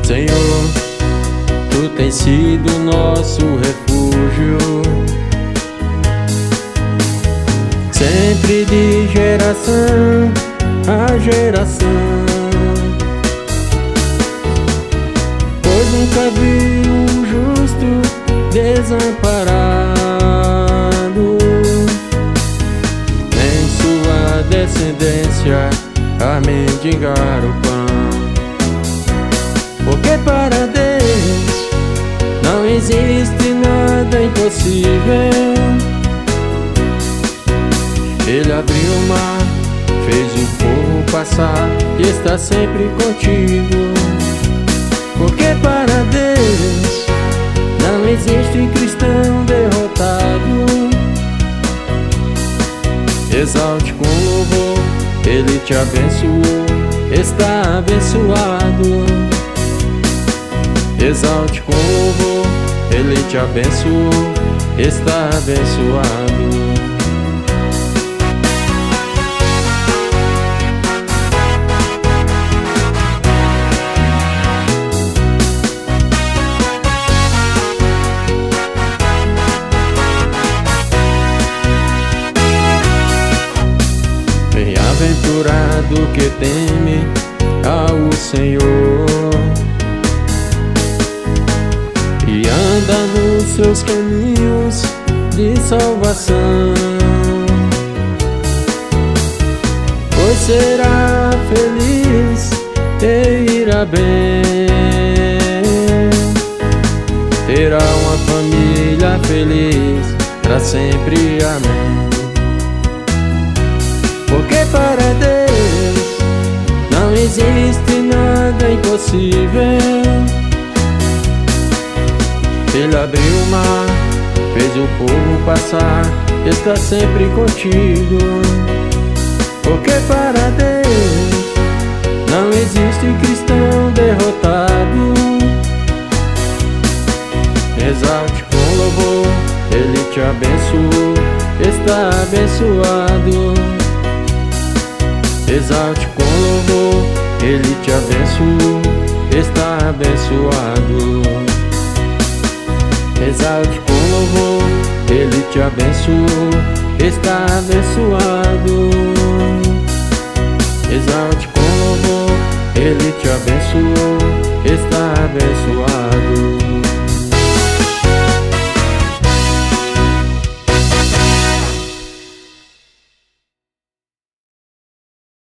Senhor, Tu tens sido nosso refúgio, sempre de geração a geração. Pois nunca vi um justo desamparado, nem sua descendência a mendigar o pão. Porque para Deus não existe nada impossível. Ele abriu o mar, fez o povo passar e está sempre contigo. Porque para Deus não existe cristão derrotado. Exalte com louvor, Ele te abençoou, está abençoado. Exalte com louvor, Ele te abençoou, está abençoado. Bem-aventurado que teme ao Senhor e anda nos seus caminhos de salvação, pois será feliz e irá bem, terá uma família feliz para sempre, amém. Porque para Deus não existe nada impossível. Ele abriu o mar, fez o povo passar, está sempre contigo. Porque para Deus não existe cristão derrotado. Exalte com louvor, Ele te abençoou, está abençoado. Exalte com louvor, Ele te abençoou, está abençoado. Exalte com louvor, Ele te abençoou, está abençoado. Exalte com louvor, Ele te abençoou, está abençoado.